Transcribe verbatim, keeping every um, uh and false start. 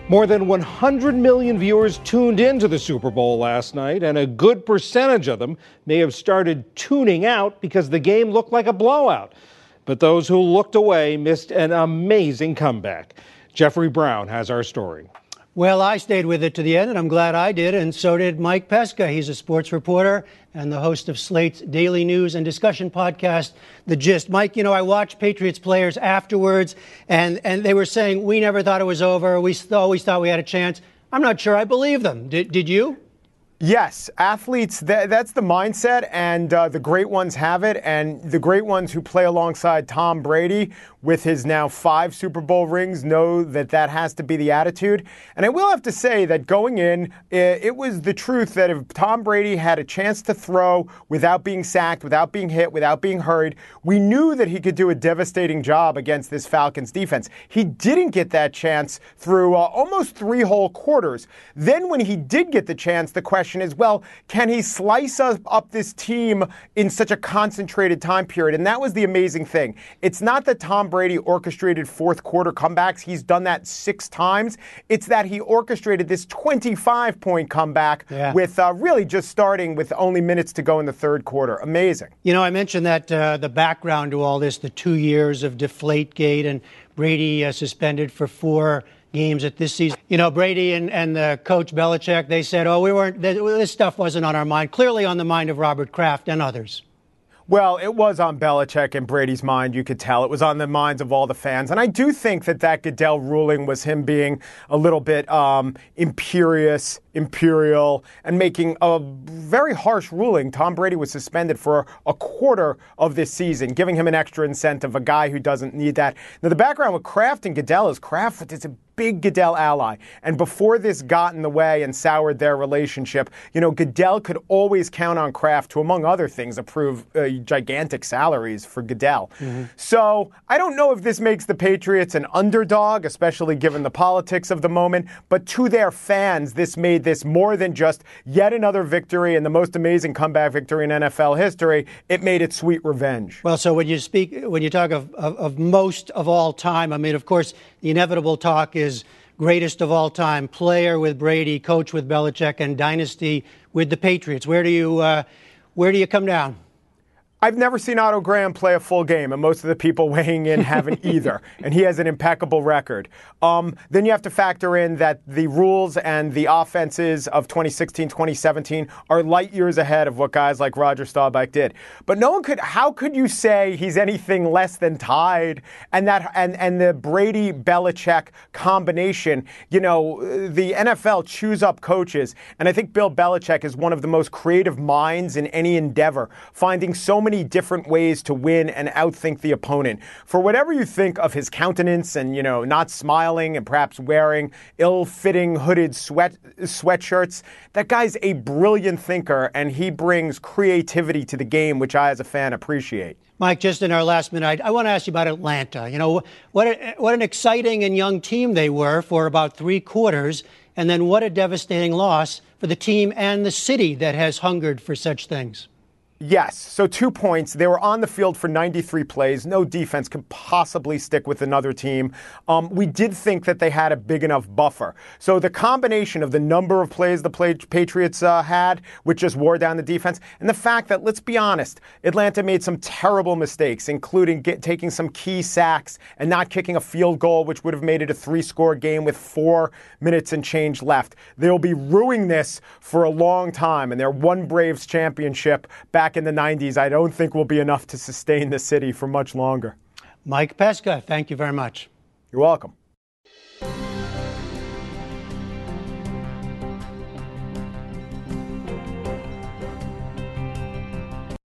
More than one hundred million viewers tuned into the Super Bowl last night, and a good percentage of them may have started tuning out because the game looked like a blowout. But those who looked away missed an amazing comeback. Jeffrey Brown has our story. Well, I stayed with it to the end, and I'm glad I did, and so did Mike Pesca. He's a sports reporter and the host of Slate's daily news and discussion podcast, The Gist. Mike, you know, I watched Patriots players afterwards, and, and they were saying, we never thought it was over. We always thought we had a chance. I'm not sure I believe them. Did, did you? Yes, athletes, that, that's the mindset, and uh, the great ones have it, and the great ones who play alongside Tom Brady with his now five Super Bowl rings know that that has to be the attitude. And I will have to say that going in, it was the truth that if Tom Brady had a chance to throw without being sacked, without being hit, without being hurried, we knew that he could do a devastating job against this Falcons defense. He didn't get that chance through uh, almost three whole quarters. Then when he did get the chance, the question is, well, can he slice up, up this team in such a concentrated time period? And that was the amazing thing. It's not that Tom Brady orchestrated fourth quarter comebacks. He's done that six times. It's that he orchestrated this twenty-five point comeback yeah. with uh, really just starting with only minutes to go in the third quarter. Amazing. You know, I mentioned that uh, the background to all this, the two years of Deflategate and Brady uh, suspended for four games at this season. You know, Brady and, and the coach Belichick, they said, oh, we weren't, this stuff wasn't on our mind. Clearly on the mind of Robert Kraft and others. Well, it was on Belichick and Brady's mind, you could tell. It was on the minds of all the fans. And I do think that that Goodell ruling was him being a little bit um, imperious, imperial, and making a very harsh ruling. Tom Brady was suspended for a quarter of this season, giving him an extra incentive, a guy who doesn't need that. Now, the background with Kraft and Goodell is Kraft is a big Goodell ally. And before this got in the way and soured their relationship, you know, Goodell could always count on Kraft to, among other things, approve uh, gigantic salaries for Goodell. Mm-hmm. So I don't know if this makes the Patriots an underdog, especially given the politics of the moment, but to their fans, this made this more than just yet another victory and the most amazing comeback victory in N F L history. It made it sweet revenge. Well, so when you speak, when you talk of, of, of most of all time, I mean, of course, the inevitable talk is greatest of all time, player with Brady, coach with Belichick, and dynasty with the Patriots. Where do you, uh, where do you come down? I've never seen Otto Graham play a full game, and most of the people weighing in haven't either. And he has an impeccable record. Um, then you have to factor in that the rules and the offenses of twenty sixteen, twenty seventeen are light years ahead of what guys like Roger Staubach did. But no one could. How could you say he's anything less than tied? And that and and the Brady Belichick combination. You know, the N F L chews up coaches, and I think Bill Belichick is one of the most creative minds in any endeavor, finding so many many different ways to win and outthink the opponent. For whatever you think of his countenance and, you know, not smiling and perhaps wearing ill-fitting hooded sweat sweatshirts, that guy's a brilliant thinker, and he brings creativity to the game, which I, as a fan, appreciate. Mike, just in our last minute, I, I want to ask you about Atlanta. You know, what a, what an exciting and young team they were for about three quarters, and then what a devastating loss for the team and the city that has hungered for such things. Yes. So two points. They were on the field for ninety-three plays. No defense could possibly stick with another team. Um, we did think that they had a big enough buffer. So the combination of the number of plays the play- Patriots uh, had, which just wore down the defense, and the fact that, let's be honest, Atlanta made some terrible mistakes, including get, taking some key sacks and not kicking a field goal, which would have made it a three-score game with four minutes and change left. They'll be ruining this for a long time, and their one Braves championship back in the nineties, I don't think will be enough to sustain the city for much longer. Mike Pesca, thank you very much. You're welcome.